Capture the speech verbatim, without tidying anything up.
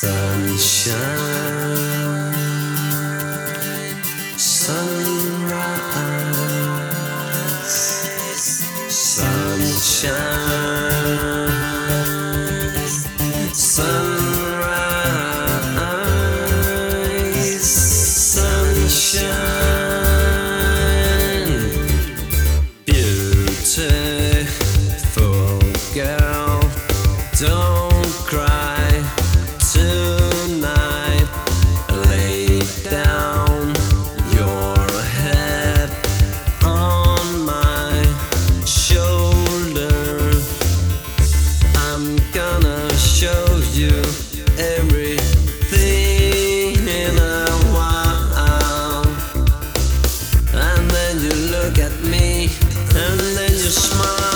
Sunshine, sunrise, sunshine, sunrise, sunshine. Beautiful girl, don't cry tonight. Lay down your head on my shoulder. I'm gonna show you everything in a while. And then you look at me, and then you smile.